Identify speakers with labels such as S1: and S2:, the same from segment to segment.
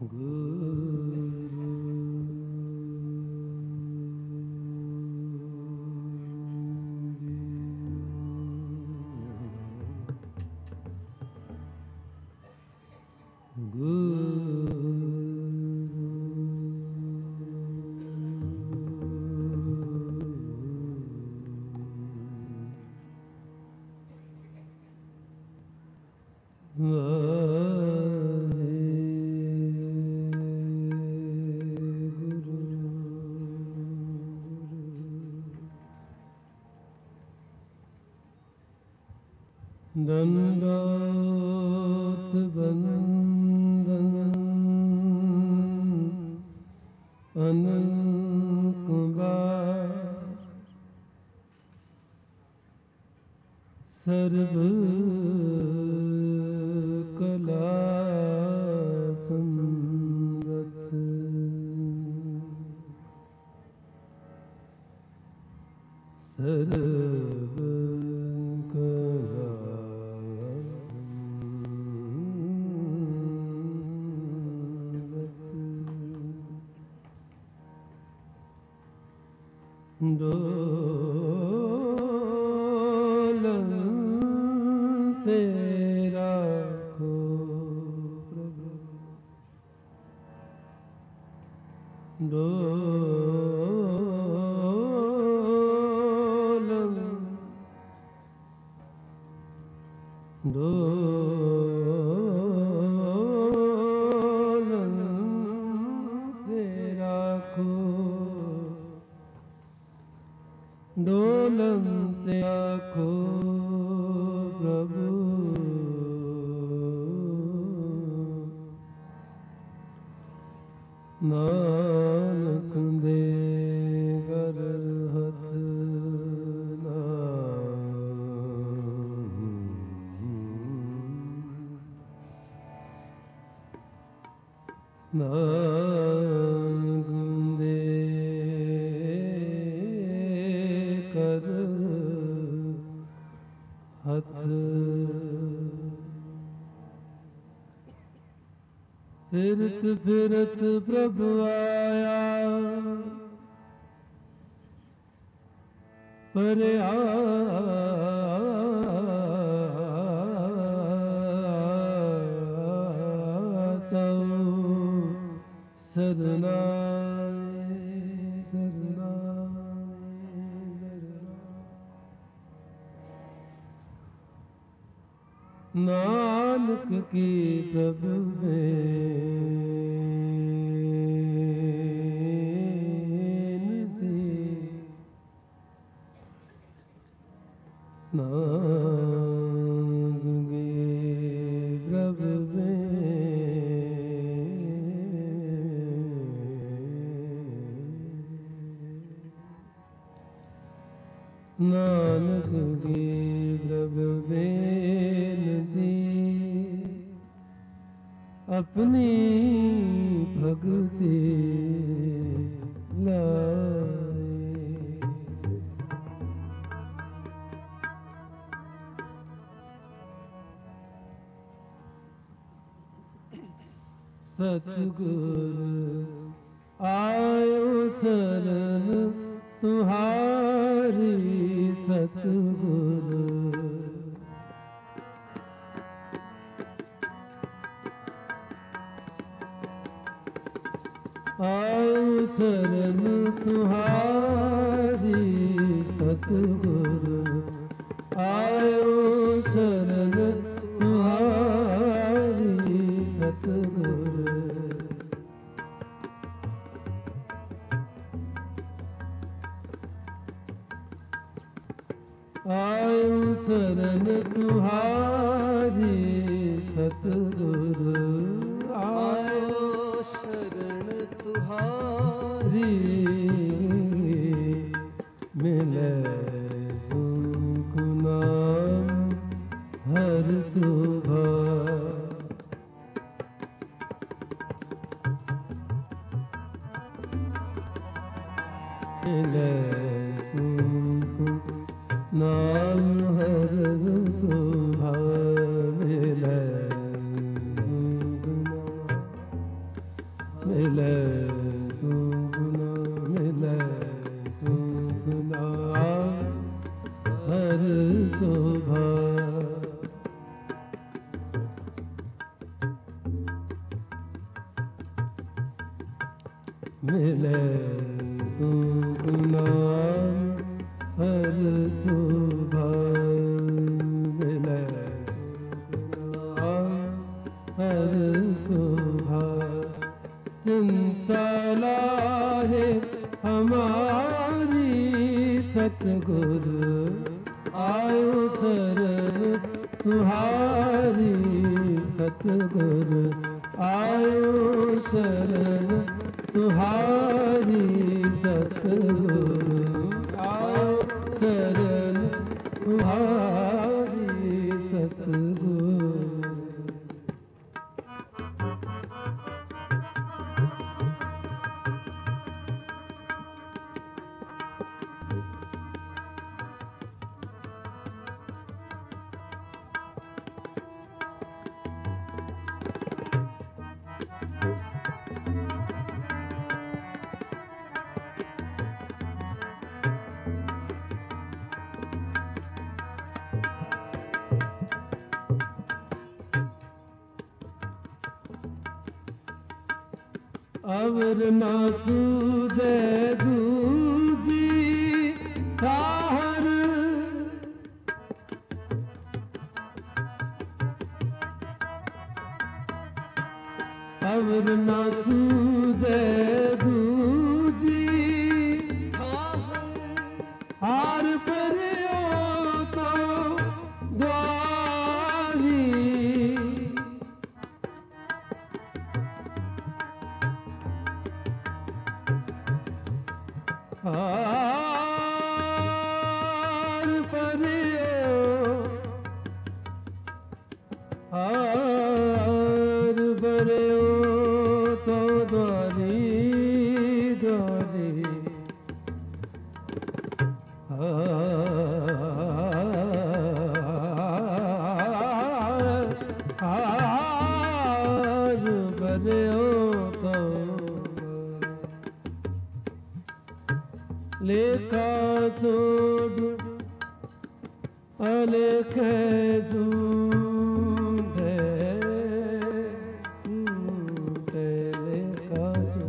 S1: ਦੰਡੋਤ ਬੰਦਨ ਅਨੰਤ ਕੁਮਾਰ ਸਰਬ ਕਲਾ ਸੰਗਤ ਸਰਬ ਡੋਲਨ ਤੇਰਾ ਕੋ ਪ੍ਰਭੂ ਡੋਲਨ ਤੇਰਾ ਕੋ ਡੋਲਨ ਤੇ ਆਖੋ ਪ੍ਰਭੂ ਨਾਨਕ ਦੇ ਘਰ ਹੱਥ ਨਾਨਕ ਦੇ ਕਰ ਹੱਥ ਫਿਰਤ ਫਿਰਤ ਪ੍ਰਭੂ ਆਇਆ ਪਰਿਆ ਤਉ ਸਦਨਾ ਨਾਨਕ ਕੀ ਪ੍ਰਭੂ ਬੇਨਤੀ ਨਾਨਕ ਕੀ ਪ੍ਰਭੂ ਨਾਨਕ ਕੀ ਪ੍ਰਭੂ ਬੇਨਤੀ ਆਪਣੀ ਭਗਤੀ ਲਾਏ ਸਤਿਗੁਰ ਆਇਓ ਸਰਨ ਤੁਹਾਰੀ ਸਤਿਗੁਰ ਆਇਓ ਸਰਨ ਤੁਹਾਰੀ ਸਤਿਗੁਰ ਆਇਓ ਸਰਨ ਤੁਹਾਰੀ ਸਤਿਗੁਰ ਆਇਓ ਸਰਨ ਤੁਹਾਰੀ ਸਤਿਗੁਰ ਆਇਓ ਸ਼ਰਨ ਤੁਹਾਰੀ ਮਿਲੇ ਸੁਖ ਨਾਮ ਹਰ ਸੁਭਾ ਮਿਲੇ ਸੁਖ ਨਾਮ ਹਰ ਸੁਭਾ ਮਿਲੇ मिले सुख न मिले सुख नाम हर शोभा। मिले सुख नाम हर शोभा। मिले सुख नाम हर शोभा। चिंता लाहे हमारी सतगुरु आयो शरण तुम्हारी। सतगुरु आयो शरण तुम्हारी। सतगुरु आयो शरण तुम्हारी। सतगुरु अवर न सूझे दूजी ताहर। अवर न सूझे दूजी हार परियो तो द्वारी। हार परियो हार परियो तो द्वारी द्वारी। हार परियो तो लेखा छोड़ अलेख झूठे झूठे। लेखा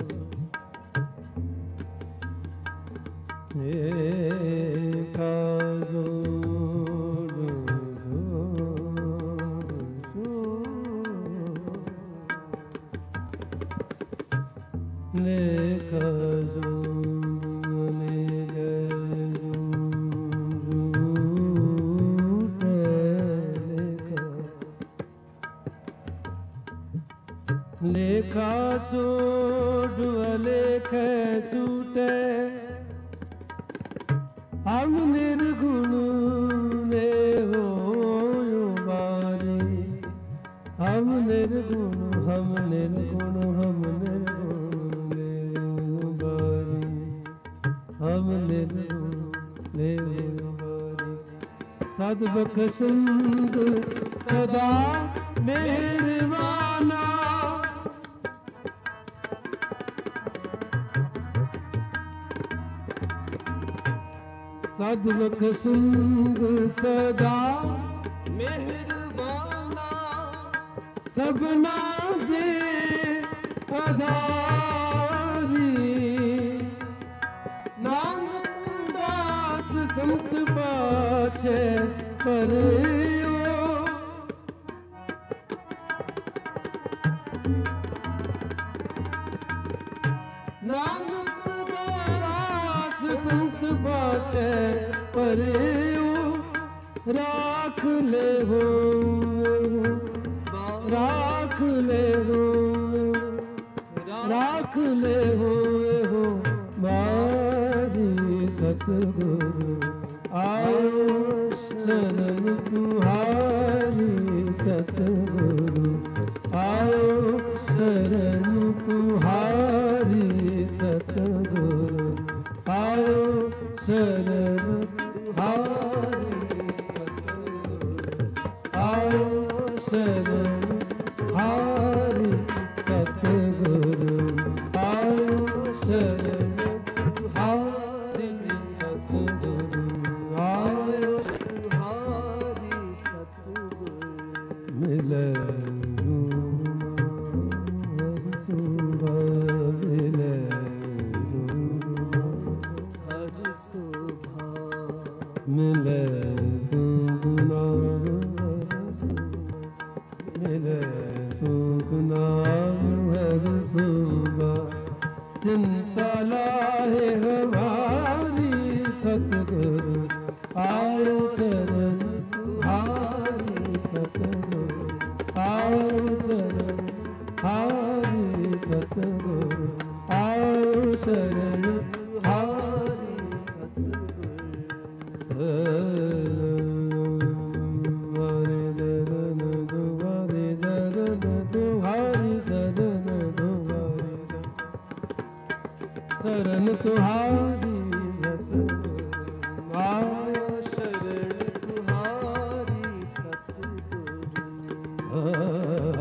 S1: लेखा जोड़ लेखा लेखा छोड़ अलेख छूटे। हम निर्गुण ने हो बारी। हम निर्गुण हम निर्गुण हम निर्गुण ने बारी। हम निर्गुण ने बारी। सदबख सुंद सदा मेहरबाना। सदबख सुंद सदा मेहरबाना। सबना दे आधारी। नानक दास संत पाशे परियो। नानक दास संत पाशे परियो। राख ले हो राख ले हो राख ले हो मारी। सतगुरु आओ शरण तुम्हारी। सतगुरु आओ शरण तुम्हारी। सतगुरु आओ शरण तुम्हारी। सतगुरु आओ शरण तुम्हारी। सतगुरु शरण तुम्हारी सतगुरु आयो तुम्हारी सतगुरु मिले मिले सुगुना मिले सुगुना हर सुबह चिंता लाए हमारी सतगुरु आओ शरण तुम्हारी सतगुरु आओ शरण हारी सतगुरु आओ शरण तुम्हारी सतगुरु हरे चरण तुम्हारे चरण तुम्हारी चरण तुम्हारे शरण तुम्हारी सतगुरु आयो शरण तुम्हारी सतगुरु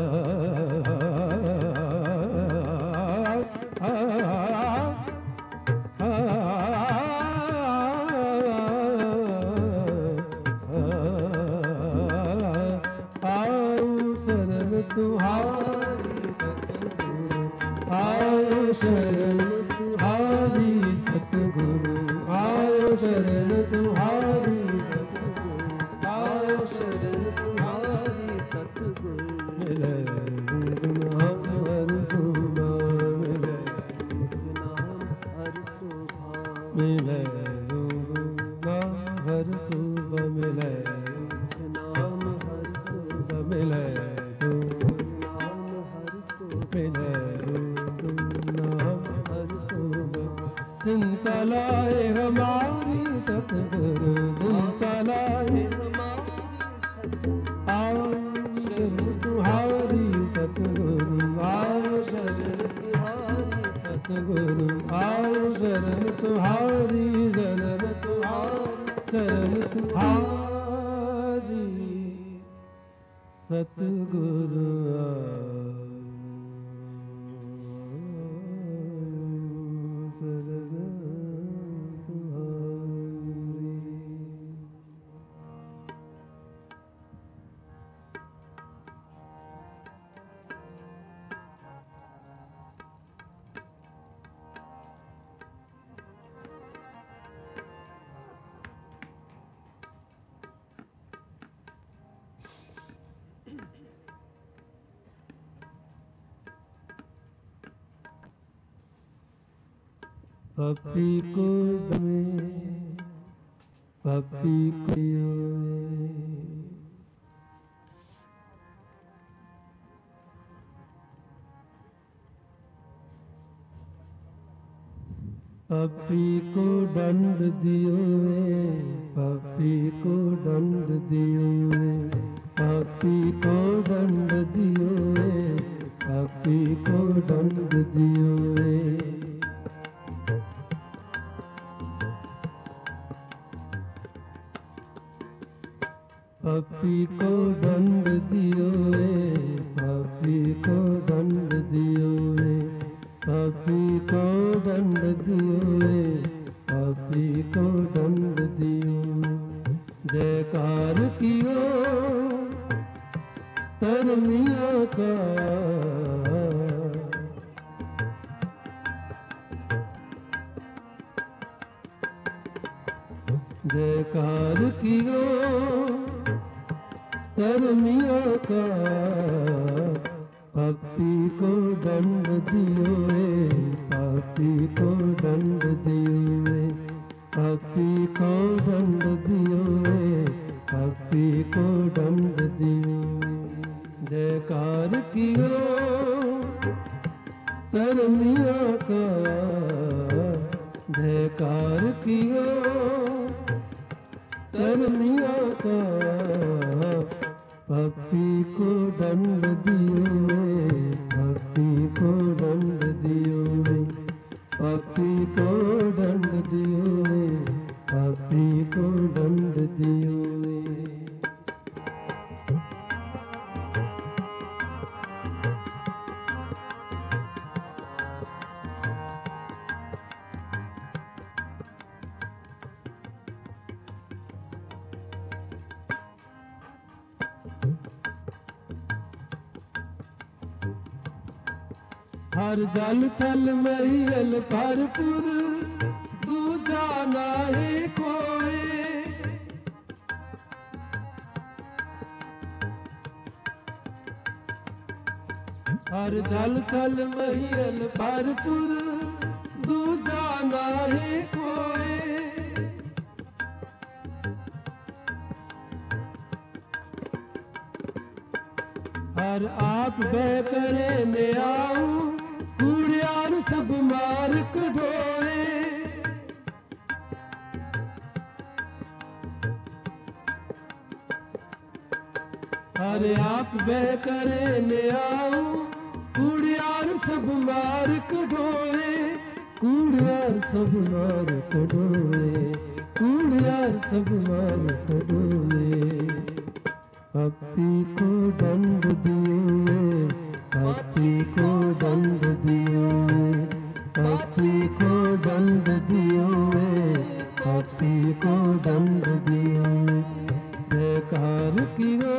S1: तुम्हारी सतगुरु आयो शरण तुम्हारी सतगुरु आयो शरण तुम्हारी सतगुरु आयो शरण तुम्हारी सतगुरु मिले नाम हर सुबह मिले नाम हर सुबह मिले नाम हर सुबह मिले नाम हर सुबह मिले चिंता लाए हमारी सतगुरु चिंता लाए आओ शरण तुम्हारी सतगुरु आओ शरण तुम्हारी सतगुरु आओ शरण तुम्हारी शरण तुम्हारी सतगुरु पपी को दमे पपी को पपी को दंड दियो पपी को दंड दियो पपी को दंड दियो पपी को दंड दियो पपी को दंड दियो पपी को दंड दियो पपी को दंड दियो पपी को दंड दियो जयकार कियो तरमिया का जयकार कियो तरमिया का पपी को दंड दियो पपी को दंड दियो पपी को दंड दियो पपी को दंड दियो जयकार कियो तरमिया का जयकार कियो तरमिया का पपी को दंड दियो पपी को दंड दियो पपी को दंड दियो पपी को दंड दियो हर जल थल महियल भरपुर दूजा नाहीं कोई। हर जल थल महियल भरपुर दूजा नाहीं कोई। हर आप बह करे ने आऊं कूड़ियार सब मार कढोए। हर आप बह करे ने आऊं कूड़ियार सब मार कढोए। कूड़ियार सब मार कढोए। कूड़ियार सब मार कढोए। पप्पी को दंड दिए। पप्पी को दंड दिए। पप्पी को दंड दिए। पप्पी को दंड दिए। बेकार कियो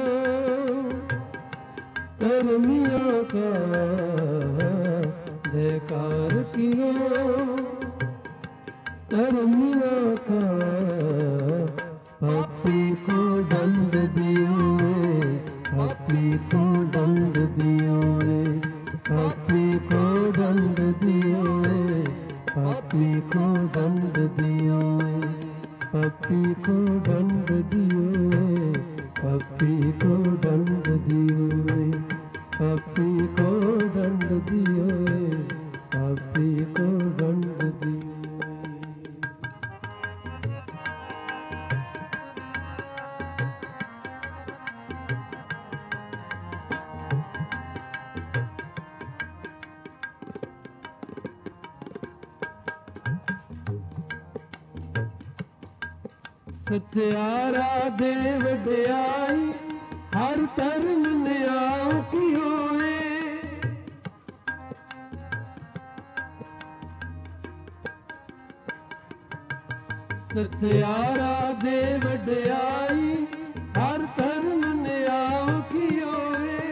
S1: कर्मियों का बेकार कियो कर्मियों का। पप्पी को दंड दिए। पप्पी को दंड दिए। पप्पी को दंड दिए। पप्पी को दंड दिए। पप्पी को दंड दिए। पप्पी को दंड दिए। पप्पी को दंड दिए। पप्पी को दंड दिए। सत्यारा देव दयाई हर धर्म न्याय की होए। सत्यारा देव दयाई हर धर्म न्याय की होए।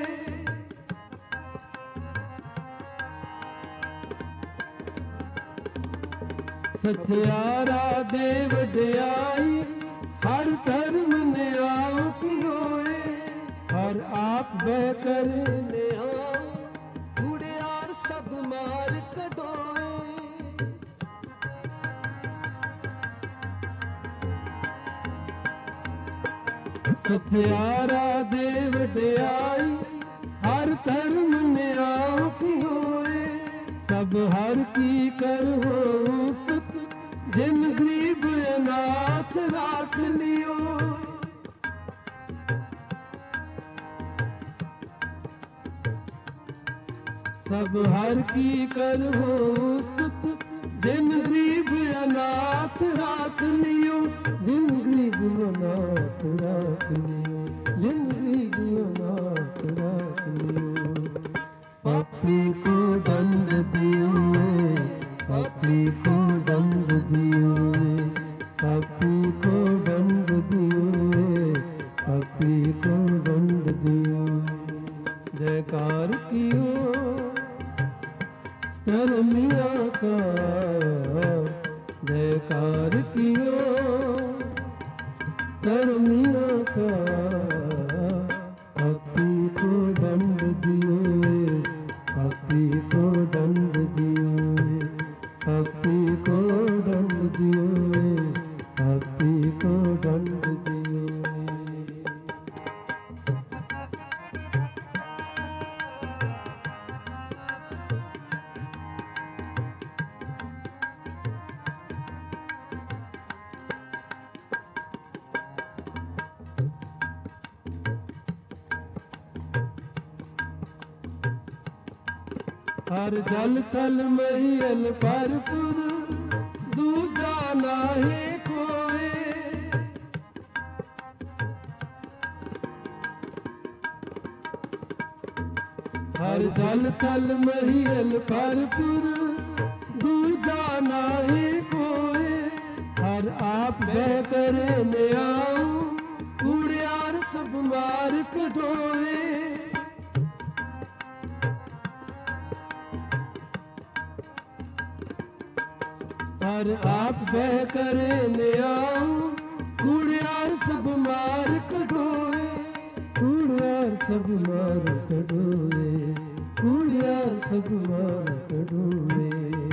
S1: सत्यारा देव दयाई हर धर्म न्याय की होए। हर आप बह कर न्याय कूड़ियार सब मार कढोए। सत्यारा देव दयाई हर धर्म न्याय की होए। सब हर की कर हो स्तुत जिन गरीब अनाथ राख लियो। सब हर की कर हो स्तुत जिन गरीब अनाथ राख लियो। जिन गरीब अनाथ राख लियो। जिन गरीब अनाथ राख लियो। पप्पी को दंड दिए। पप्पी को दंड दिए। पप्पी को दंड दिए। पप्पी को दंड दिए। जयकार कियो कर्मियों का। जयकार कियो कर्मियों का। पप्पी को दंड दिए। पप्पी को दंड दिए। पप्पी को दंड दिए। पप्पी को दंड दिए। हर जल थल महियल भरपुर दूजा नाहीं कोई। हर जल थल महियल भरपुर दूजा नाहीं कोई। हर आप बह करे न्याय कूड़ियार सब मार कढोए। हर आप बह करे न्याऊ कूड़ियार सब मार कढोए कूड़ियार सब मार कढोए कूड़ियार सब मार कढोए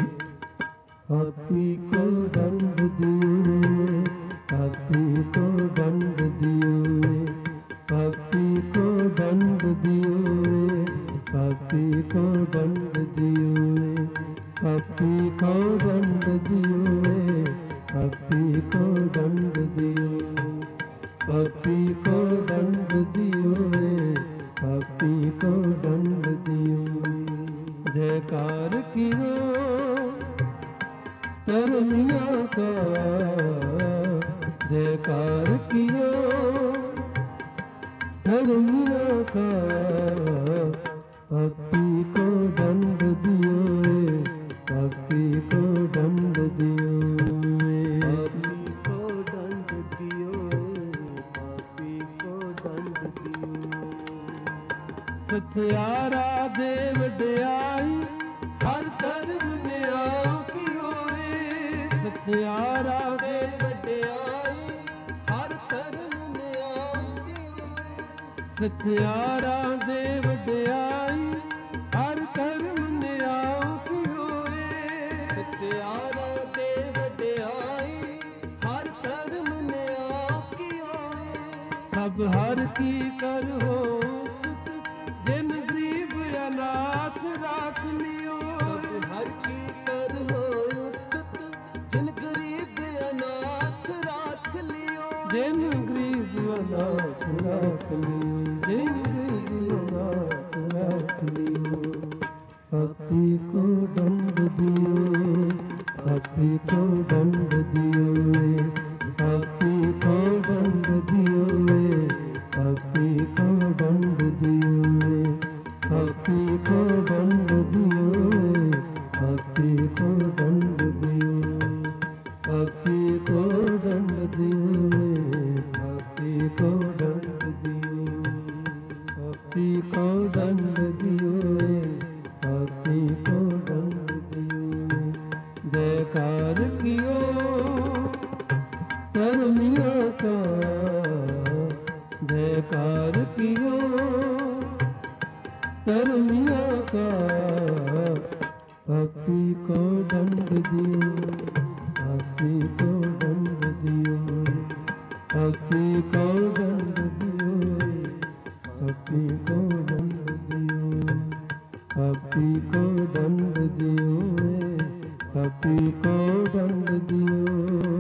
S1: हाथी को दंड दिए हाथी को दंड दिए हाथी को दंड दिए हाथी को दंड दिए हाथी को दंड दिए हाथी को दंड दिए हाथी को दंड दिए हाथी को दंड दिए जयकार कियो तरनिया का जयकार कियो तरनिया का भक्ति को दंड दियो भक्ति को दंड दियो भक्ति को दंड दियो भक्ति को दंड दियो सत्यारा देव दयाई हर धर्म न्याय कियो रे सत्यारा देव दयाई हर धर्म न्याय कियो सत्यारा देव दयाई हर धर्म न्याय कियो रे सत्यारा देव दयाई हर धर्म न्याय कियो सब हर की कर हो जिन गरीब अनाथ राख लियो सब हर की कर हो जिन गरीब अनाथ राख लियो जिन गरीब अनाथ राख लियो जिन गरीब अनाथ राख लियो भक्ति को दंड दियो भक्ति को दंड दियो भक्ति को दंड दियो भक्ति को दंड दियो भक्ति को दंड दियो भक्ति को दंड दियो भक्ति को दंड दियो भक्ति को दंड दियो भक्ति को दंड दियो भक्ति को दंड दियो जयकार कियो कर्मियों का जयकार कियो कर्मियों का भक्ति को दंड दियो भक्ति को दंड दियो भक्ति को दंड दियो भक्ति को दंड दियो भक्ति को दंड दियो भक्ति को दंड दियो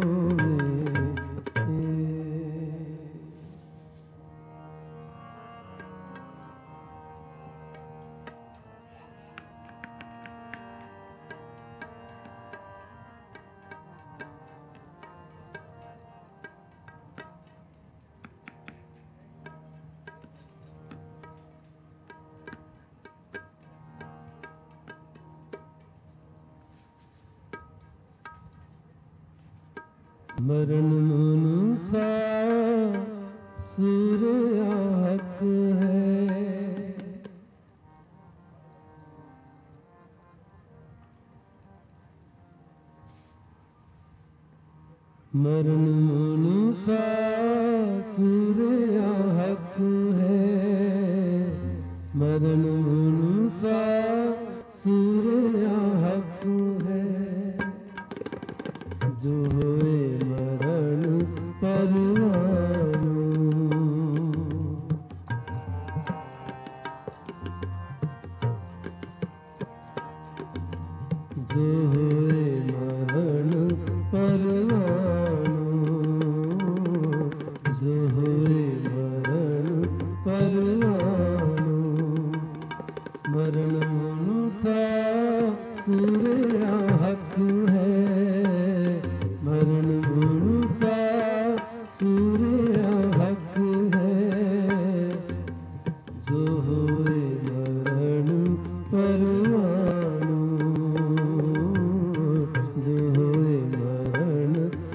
S1: मरण मनुसा सूर्य हक है मरण मनुसा सूर्य हक है मरण मनुसा सूर्य हक है जो होए मरण परवानो जो होए मरण परवानो जो होए मरण परवानो मरण मनुसा सूर्य हक है मरण मनुसा सूर्य हक है जो होए मरण परवानो जो होए मरण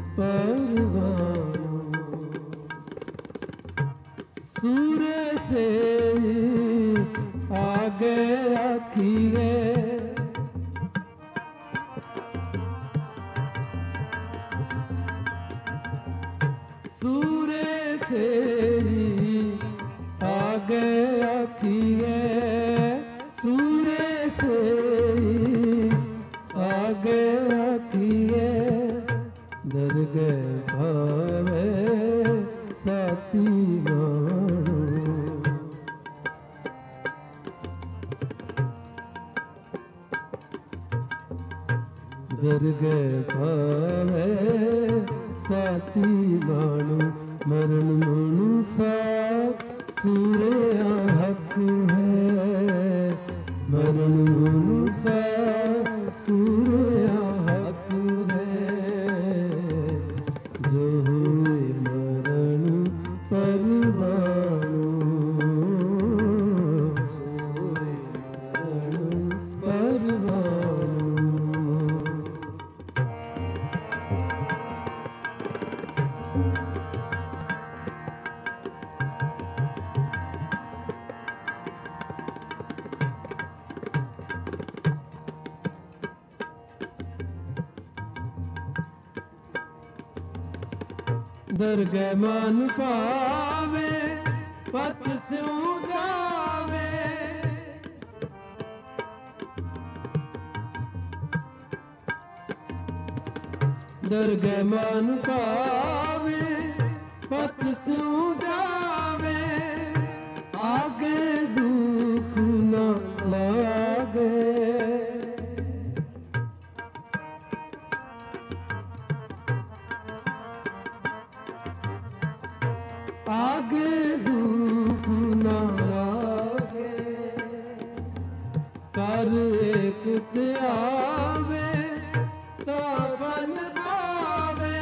S1: ਦਰਗਹਿ ਪਾਵੈ ਸਾਚੀ ਬਾਣੋ ਮਰਨ ਮਨੁਸਾ ਸੂਰਿਆ ਹੱਕ ਹੈ ਮਰਨ ਮਨੁਸਾ ਸੂਰਿਆ ਹੱਕ ਹੈ ਜੋ ਹੋਏ ਮਰਨ ਪਰਵਾਣੋ ਜੋ ਹੋਏ ਮਰਨ ਪਰਵਾਣੋ ਦਰਗਹਿ ਮਨ ਭਾਵੇ ਪਤ ਸਿਉ ਜਾਵੇ ਦਰਗਹਿ ਮਨ ਭਾਵੇ ਪਤ ਸਿਉ ਜਾਵੇ ਆਗੇ ਦੁਖ ਨਾ ਲਾਗੇ ਆਗੇ ਦੁਖ ਨਾ ਲਾਗੇ ਕਰ ਏਕ ਧਿਆਵੇ ਤਾ ਬਲ ਪਾਵੇ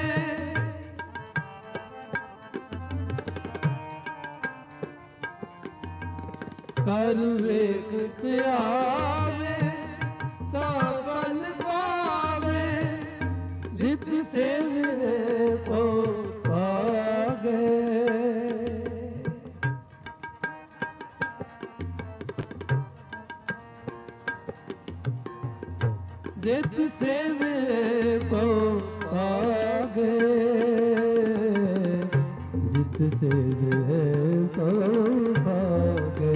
S1: ਕਰ ਏਕ ਧਿਆਵੇ ਤਾ ਬਲ ਪਾਵੇ ਜਿਤ ਸੇਵਿ ਪਉ ਪਾਗੇ ਜਿਤ ਸੇਵੇ ਪਉ ਪਾਗੇ ਜਿਤ ਸੇਵੇ ਪਉ ਪਾਗੇ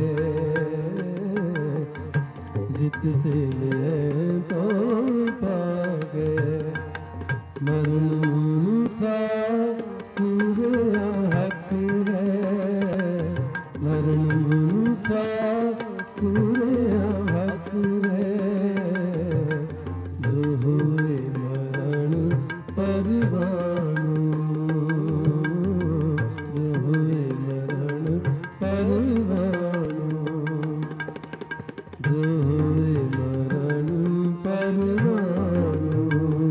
S1: ਜਿਤ ਸੇਵੇ ਪਉ ਪਾਗੇ ਮਰਨ ਮਨੁਸਾ ਸੂਰਿਆ ਹੱਕ ਹੈ ਮਰਨ ਮਨੁਸਾ ਸੂਰਿਆ ਹੱਕ ਹੈ ਜੋ ਹੋਏ ਮਰਨ ਪਰਵਾਣੋ ਜੋ ਹੋਏ ਮਰਨ ਪਰਵਾਣੋ ਜੋ ਹੋਏ ਮਰਨ ਪਰਵਾਣੋ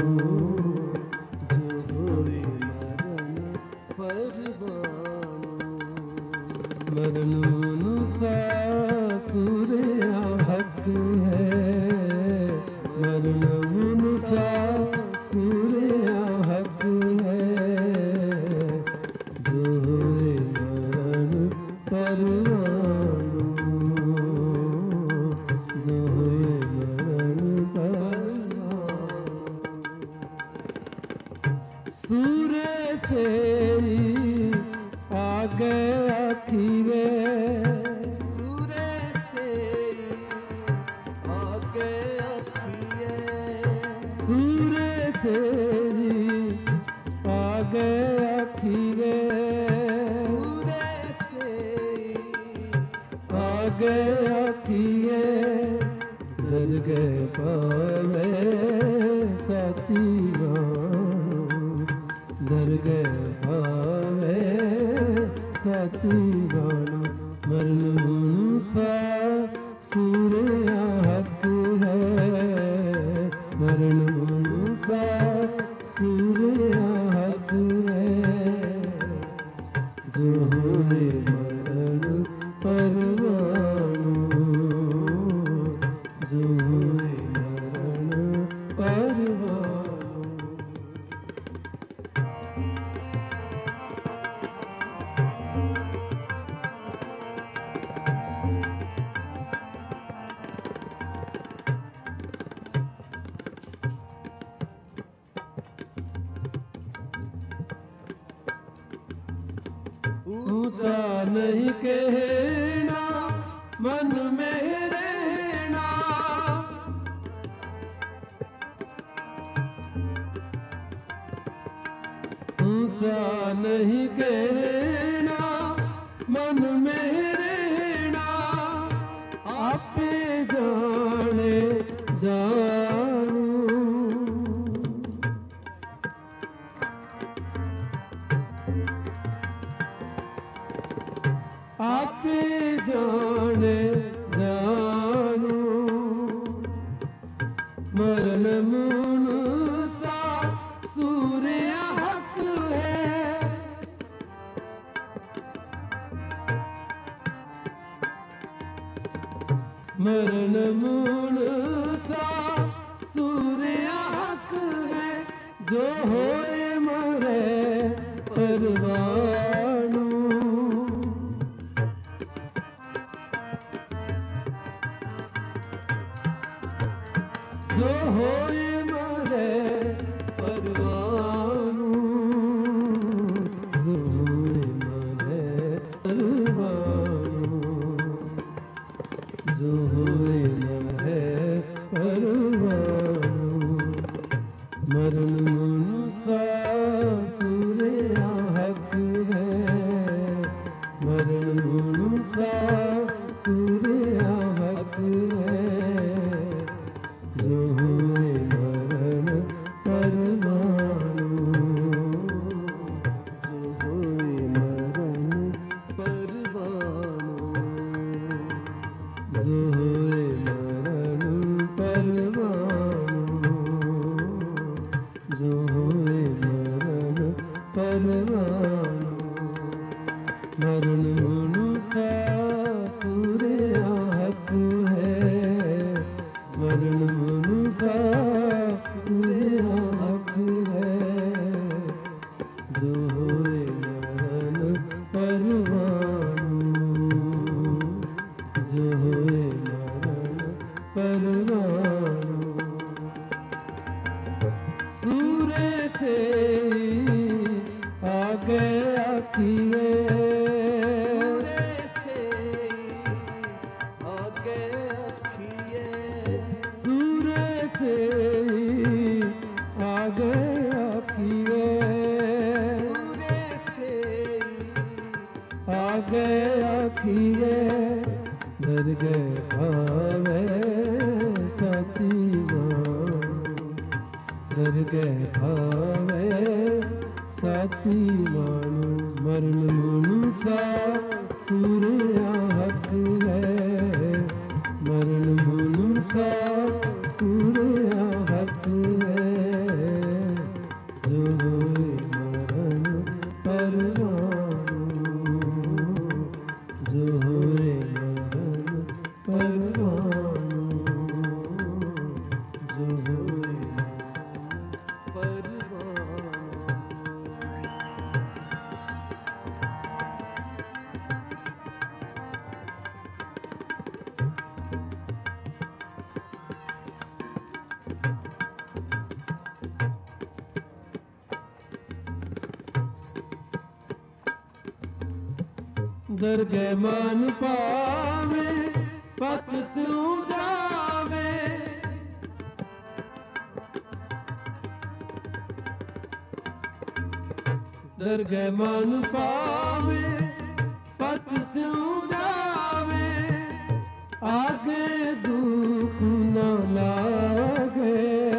S1: ਜੋ ਹੋਏ ਮਰਨ ਪਰਵਾਣੋ ਮਰਨ ਮਨੁਸਾ ਸੂਰਿਆ ਹੱਕ ਹੈ ਮਰਨ ਮਨੁਸਾ ਸੂਰਿਆ ਹੱਕ ਹੈ ਜੋ ਹੋਏ ਮਰਨ ਪਰਵਾਣੋ ਜੋ ਹੋਏ ਮਰਨ ਪਰਵਾਣੋ ਸੂਰੇ ਸੇਈ ਆਗੇ ਆਖੀਵੇ ਸੂਰੇ ਸੇਈ ਆਗੇ ਆਖੀਵੇ ਸੂਰੇ ਸੇਈ ਆਗੇ ਆਖੀਵੇ ਸੂਰੇ ਸੇਈ ਆਗੇ ਆਖੀਵੇ ਦਰਗਹਿ ਪਾਵੇ ਸਾਚੀ ਬਾਣੋ ਦਰਗਹਿ ਪਾਵੇ ਸਾਚੀ ਬਾਣੋ ਮਰਨ ਮਨੁਸਾ ਸੂਰਿਆ ਹੱਕ ਹੈ ਮਰਨ ਮਨੁਸਾ ਸੂਰਿਆ ਹੱਕ ਹੈ ਜੋ ਹੋਏ ਮਰਨ ਪਰਵਾਣੋ ਜੋ ਹੋਏ ਮਰਨ ਪਰਵਾਣੋ ऊँचा नहीं कहना मन में रहना ऊँचा नहीं कहना मन में रहना आपे जाने जानू आपे जाने जानू मरण मुनसा सूर्य हक है मरण मुनसा सूर्य हक है जो होए मरे परवानू जो होए मरे परवानू जो होए मरे परवानू जो होए मरे परवानू मरण मुनसा सूर्य हक है मरण मुनसा सूर्य हक है जो हुए मरण परवानू जो हुए मरण परवानू जो हुए मरण परवानू जो हुए मरण परवानू मरण मुनसा सूर्य हक है मरण मुनसा सूर्य हक है जो होए मरण परवानू जो होए मरण परवानू सूर्य से आगे आखिए सूर्य से आगे आखिए सूर्य से आगे आखिए डर गए भावे साची डर गए भावे साची मानो मरण मुनसा सूर्य हक है मरण मुनसा सूर्य हक है जो होए मरण परवानू जो होए मरण परवानू जो होए परवानू दरगे मान पावे पत सू जावे दरगे मान पावे पत सू जावे आगे दुख न लागे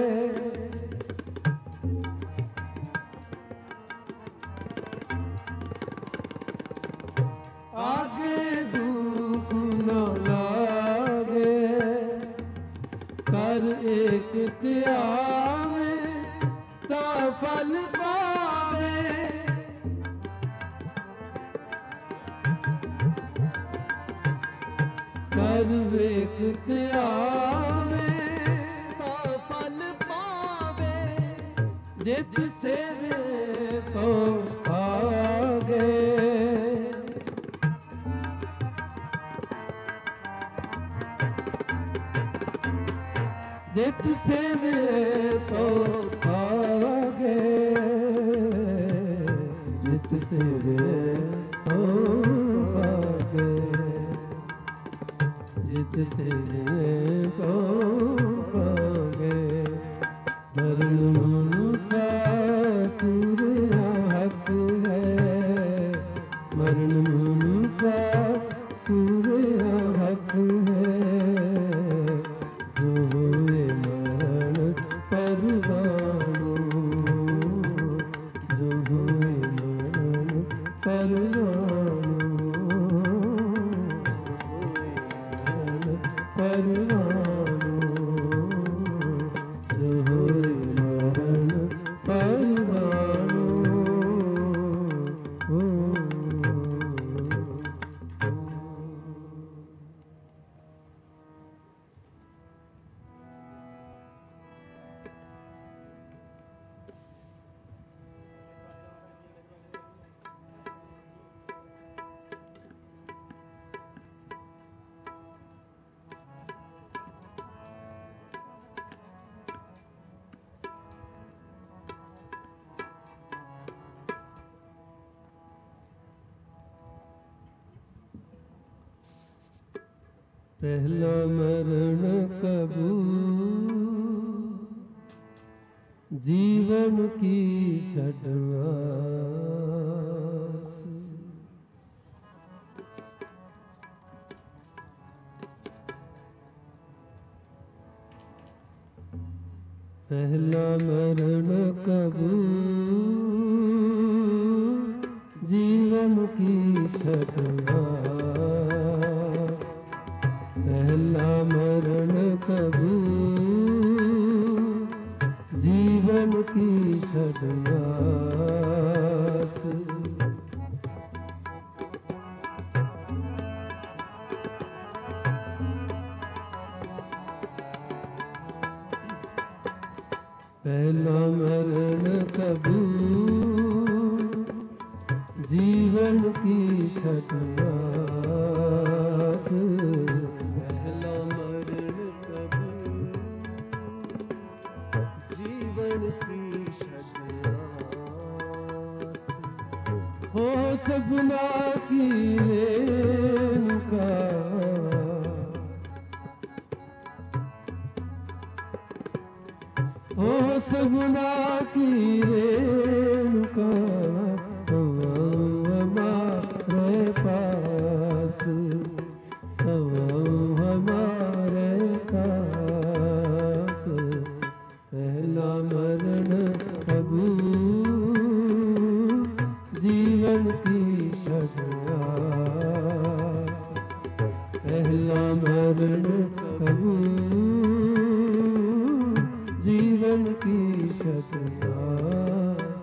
S1: आगे दुख न लागे कर एक त्यावे ता फल पावे कर एक त्यावे ता फल पावे जित से को आगे जित से तो आगे जित से तो आगे जित से तो आगे मरण मुनसा सूर्य हक है मरण मुनसा सूर्य हक है जो हुए मरण परवानू जो हुए मरण परवानू पहला मरण कबू जीवन की षटवास। पहला मरण कबू जीवन की षटवास। पहला मरण कबू जीवन की षटवास। पहला मरण कबू जीवन की षटवास।
S2: पहला मरण कबू जीवन की षटवास।
S1: हो सपना की रेणुका हो सपना की रेणुका हमारे पास हमारे पास। पहला मरण कबू जीवन की षटवास। पहला मरण कबू जीवन की षटवास।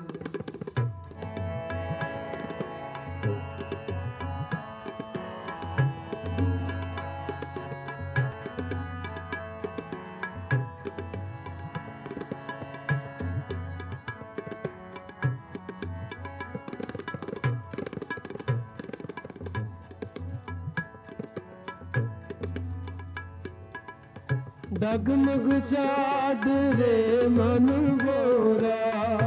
S1: डगमग चादरे मन बोरा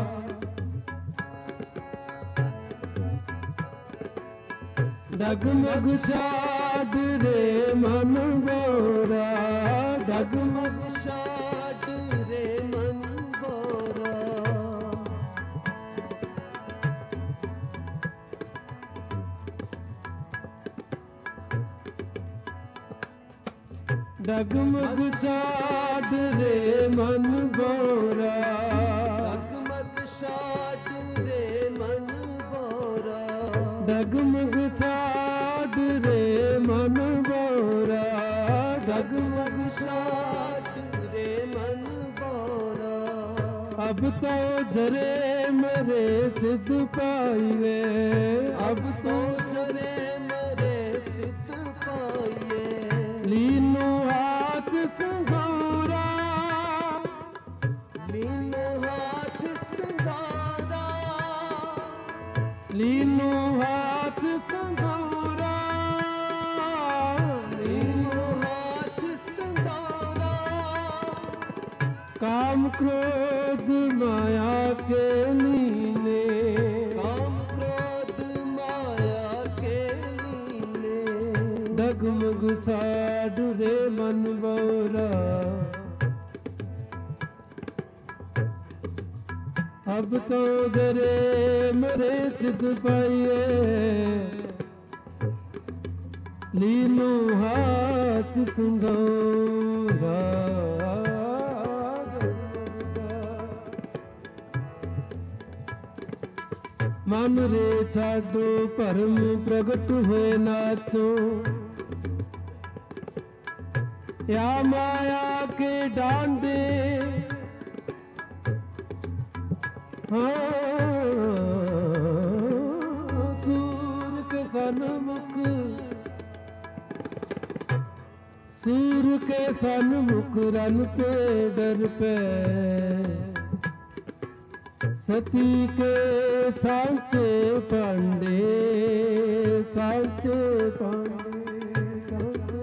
S1: डगमग चादरे मन बोरा डगमग
S2: चादरे मन बोरा।
S1: डगमग चादरे मन बोरा
S2: डगमग चादरे मन बोरा।
S1: डगमग चादरे मन बोरा डगमग
S2: चादरे मन बोरा।
S1: अब तो जरे मरे सिद्ध पाइए
S2: अब तो जरे मरे सिद्ध पाइए।
S1: लीनो हाथ संघारा
S2: लीनो हाथ संघारा।
S1: लीनो हाथ संघारा
S2: लीनो हाथ संघारा।
S1: काम क्रोध माया के लीने
S2: काम क्रोध माया के लीने।
S1: डगमग साडुरे मन बोरा अब तो जरे मरे सिद्ध पाइए। लीनो हाथ संघारा मन रे छाडो परम प्रगट हुए नाचो। या माया के डांडे सूर के सन्मुख सूर के सन्मुख रनते डर पे सती के सांचे पांडे सांचे पांडे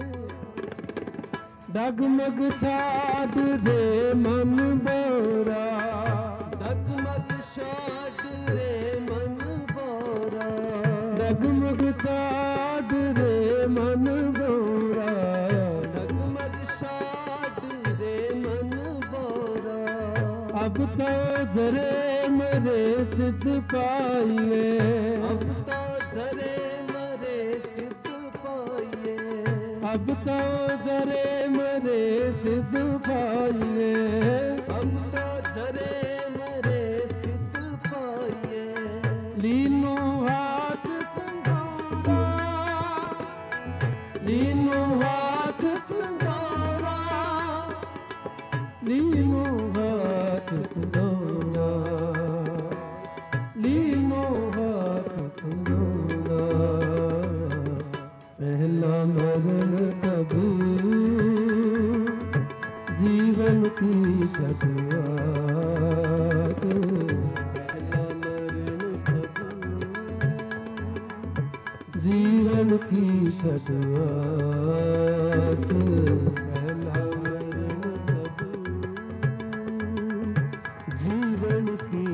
S1: डगमग चादरे मन बोरा
S2: डगमग चादरे मन बोरा।
S1: डगमग चादरे मन बोरा अब तो जरे मरे सिद्ध पाइए,
S2: अब तो जरे मरे सिद्ध पाइए,
S1: अब तो जरे मरे सिद्ध पाइए,
S2: अब तो जरे मरे सिद्ध पाइए।
S1: लीनो हाथ संगारा, लीनो हाथ संगारा, लीनो हाथ संगारा, लीनो हाथ संगारा। पहला मरण कभी जीवन की शुरुआत,
S2: पहला मरण प्रभु
S1: जीवन की शुरुआत, पहला
S2: मरण प्रभु जीवन की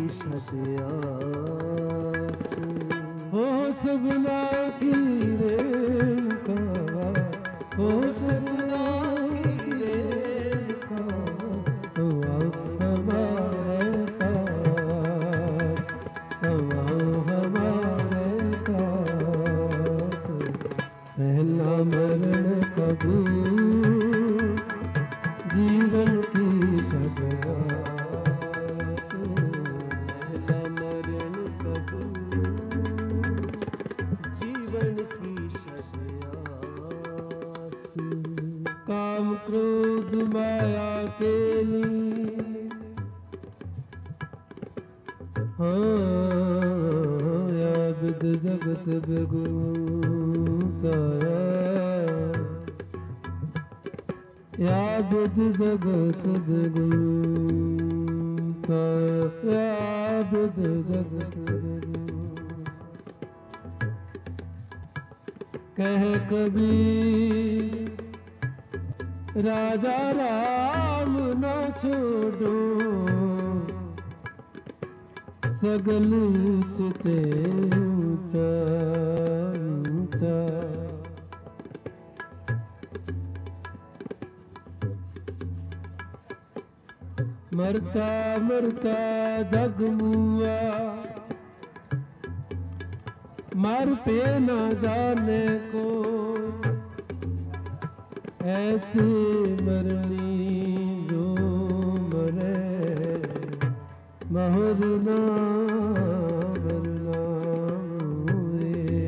S2: सत्यास।
S1: हो सबना की रेणुका, हो सबना की रेणुका, हो आओ हमारे पास, हो आओ हमारे पास। पहला मरण कबू जीवन की शुरुआत,
S2: पहला मरण प्रभु जीवन की सत्यास।
S1: काम क्रोध माया के लिए, हाँ याद जगत बेगूता, याद जगत बेगूता, याद जगत बेगूता। कह कबीर राजा राम न छोड़ो, सगल चिते ऊंचा ऊंचा। मरता मरता जग मुआ, मर पे न जाने को, ऐसे मरनी जो मरे, महुर ना मरना हुए।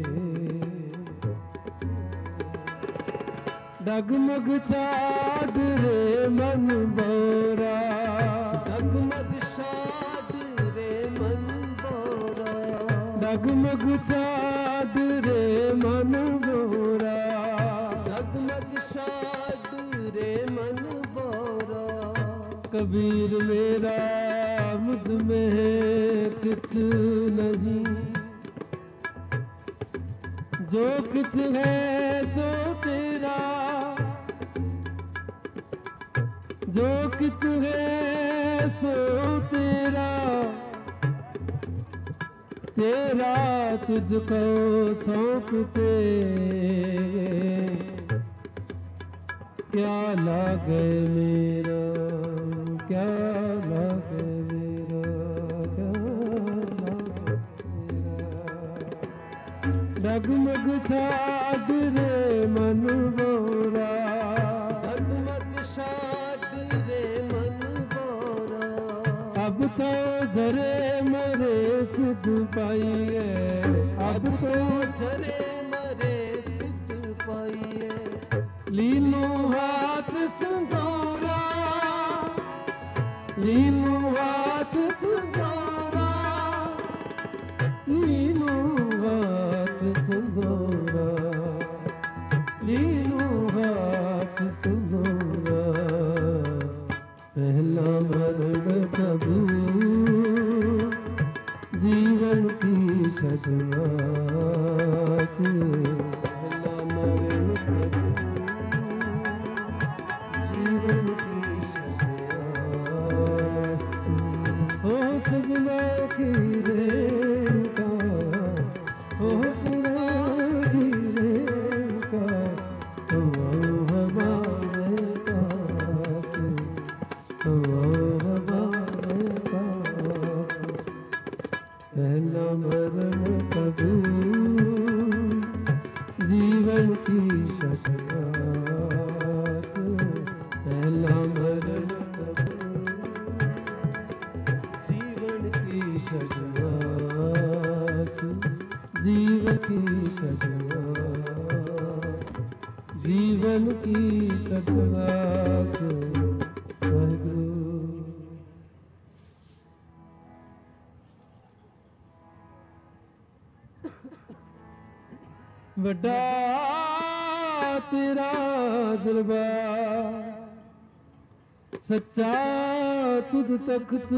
S1: डगमग छाड़ रे मन बोरा,
S2: डगमग साध रे मन बोरा,
S1: डगमग छाड़ रे मन बोरा,
S2: डगमग साध रे मन बोरा।
S1: कबीर मेरा मुझ में कुछ नहीं, जो कुछ है सो तेरा, जो कुछ है सो तेरा, तेरा तुझको सौंपते, क्या लागे मेरा, क्या लागे मेरा, क्या लागे मेरा। डगमग छाड़ रे मन बोरा,
S2: डगमग साध रे मन बोरा।
S1: अब तो जरे मरे सिद्ध पाइए, अब तो
S2: जरे मरे सिद्ध पाइए।
S1: लीनो हाथ संगारा, लीनो हाथ संगारा, लीनो हाथ संगारा, लीनो हाथ संगारा। पहला मरण प्रभु जीवन की शुरुआत,
S2: पहला मरण प्रभु जीवन की सत्यास।
S1: हो सजना की रेणुका, हो सजना की रेणुका, हो हमारे पास, हो हमारे पहला मरण प्रभु जीवन की सखियास पहला मरण प्रभु जीवन की सखियास जीवन की सखियास जीवन की सखियास वाहिगुरु। ਵੱਡਾ ਤੇਰਾ ਦਰਬਾਰ ਸੱਚਾ ਤੁਧ ਤਖਤ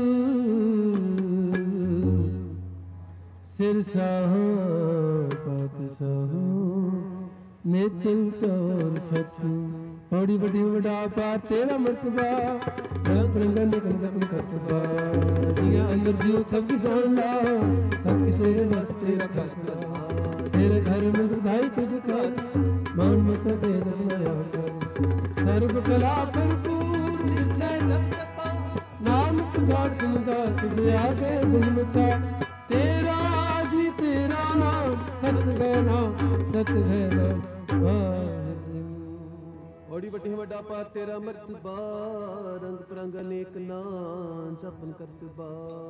S1: ਸਿਰ ਸਾਹ ਪਾਤਸ਼ਾਹ ਨੇਤਲ ਚੌਰ ਸਤ ਬੜੀ ਵੱਡੀ ਵੱਡਾ ਪਾਰ ਤੇਰਾ ਮਰਤਬਾ ਰੰਗ ਰੰਗਾਂ ਦੇ ਕੰਦਨ ਕਰਤਬਾ ਜੀਆਂ ਅੰਦਰ ਜੀਉ ਸਭ ਕੀ ਜਾਣ ਲਾ ਸਭ ਕੀ ਸੋਏ ਵਸਤੇ ਰੱਖਾ तेरे घर में बधाई तुझकर मान मत दे जपनाया कर सर्व कला भरपूर निश्चय जपता नानक दास दास तुझ आगे गुणमता तेरा जी तेरा नाम सत है नाम
S2: बड़ी बड़ी वड्डा पार तेरा मर्तबा रंग परंग अनेक नाम जपन करतबा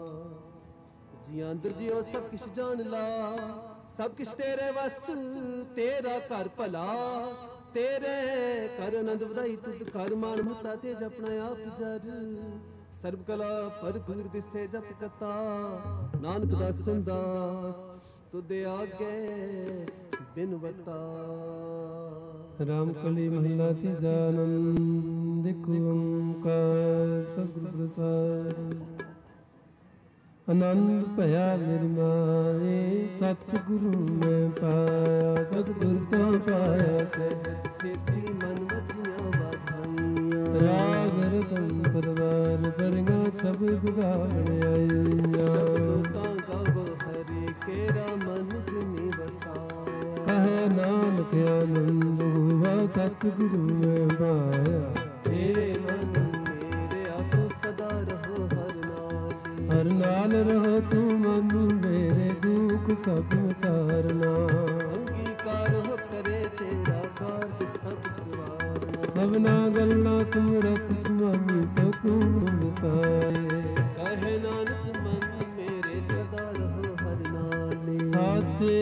S2: जी अंदर जियो सब किश जान ला सब किश तेरे वस तेरा कर भला तेरे कर आनंद ਵਧਾਈ ਤੁਧ ਕਰ ਮਾਨ ਮੁਤਾ ਤੇ ਜਪਣਾ ਆਪ ਜਰ ਸਰਬ ਕਲਾ ਭਰਪੂਰ ਦਿਸੇ ਜਪ ਕਤਾ ਨਾਨਕ ਦਾਸਨ ਦਾਸ ਤੁਧ ਆਗੇ ਬਿਨਵਤਾ।
S1: राम कली महला तीजा आनंद ओंकार सतगुर प्रसाद आनंद भया मेरी माए सतगुरु मैं पाया सतगुर तो पाया
S2: सेती मन वजिया वाधाइया
S1: राग रतन परवार परगा सब दुगाड़ आईया
S2: तां गव हरि केरा मन जिनी वसाया
S1: कहे नानक आनंद हुआ सतगुरु मैं पाया
S2: तेरे मन मेरे आप सदा रहो
S1: हर नाल रहो तू मन मेरे दुख सब सारना
S2: अंगीकार हो करे तेरा कार्य सब सवारना
S1: सबना गल्ला सुमरत सुआमी सो तुम विसाए
S2: कहे नानक मन मेरे सदा रहो हर नाले
S1: साचे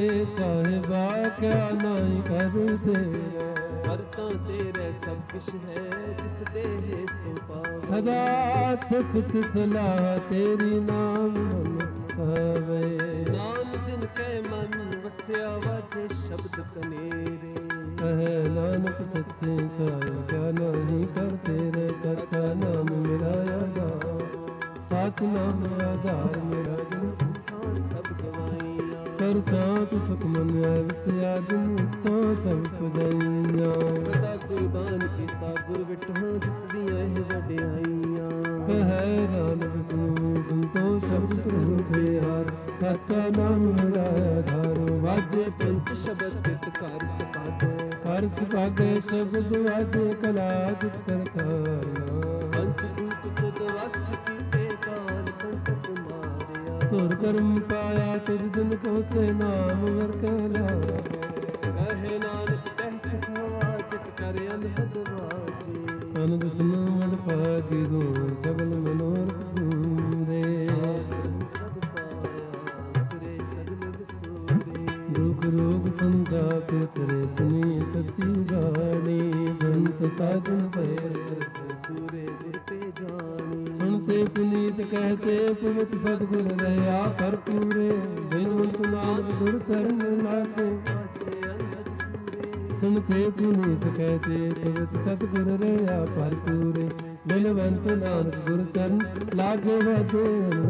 S1: साहिबा क्या नाई करूं तेरा
S2: करता तेरे सब कुछ है जिस देह सो पावे
S1: सदा सिफत सलाह तेरी नाम मन सावे
S2: नाम जिनके मन वस्या वाजे शब्द कनेरे
S1: कहे नानक सच्चे साई क्या नहीं करते रे सच्चा नाम मेरा आधार सच नाम आधार मेरा जन
S2: सब गवाइया
S1: कर साथ सुख मन विसया जिन उच्चा सब पुजाइया
S2: सदा कुर्बान किता गुर विठो जिस दिया है वड्याइया
S1: कहे नानक सुनो संतो शब्द प्रभु थे हार सच्चा नाम मेरा आधार
S2: वाजे पंच शब्द कित कार सपाटे
S1: कर सुभागे शब्द वाजे कला जित करतारना
S2: पंचभूत तुद वस कीते काल कंटक मारिया
S1: तुर कर्म पाया तुझ दिन को से नाम वर कहला
S2: कहे नानक तह सिखावा कित कर अनहद वाजे
S1: आनंद सुनो मद पागी गो सबल मनोरथ पूरे
S2: रब पाया तेरे सगल विसूरे
S1: दुख रोग संताप तेरे सुनी सच्ची बाणी संत साधन भय
S2: सूरे गुर ते जानी
S1: सुनते पुनीत कहते पवित्र सतगुर रहा पर पूरे बिनवंत नानक गुर तरन लागे
S2: वाजे अनहद पूरे
S1: सुनते पुनीत कहते पवित्र सतगुर रहा पर पूरे बिनवंत नानक गुर चरण लागे वाजे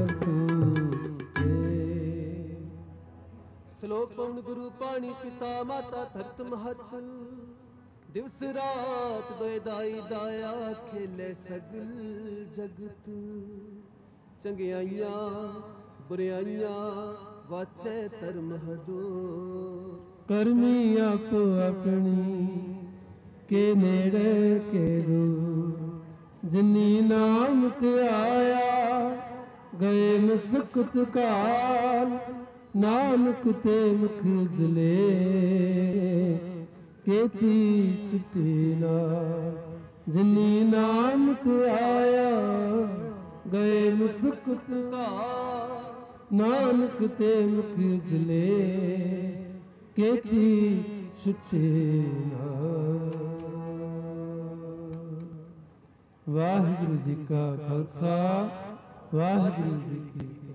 S2: श्लोक पवन गुरु पाणी पिता माता धरत महत दिवस रात दोए दाई दाया खेले सगल जगत चंगियाइयां बुराइयां वाचे धर्म हदो
S1: करमी आपो अपनी के नेड़े के दो जिनी नाम ते आया ਗਏ ਮੁਸਕਤ ਕਾਲ ਨਾਨਕ ਤੇ ਮੁਖ ਜਲੇ ਕੀਤੀ ਸਿੱਟੇ ਨਾਲ ਜਿਨੀ ਨਾਮ ਤੇ ਆਇਆ ਗਏ ਮੁਸਕਤ ਕਾਲ ਨਾਨਕ ਤੇ ਮੁਖ ਜਲੇ ਕੀਤੀ ਸਿੱਟੇ ਨਾਲ। ਵਾਹਿਗੁਰੂ ਜੀ ਕਾ ਖਾਲਸਾ ਵਾਹਿਗੁਰੂ ਜੀ ਕੀ ਫਤਿਹ।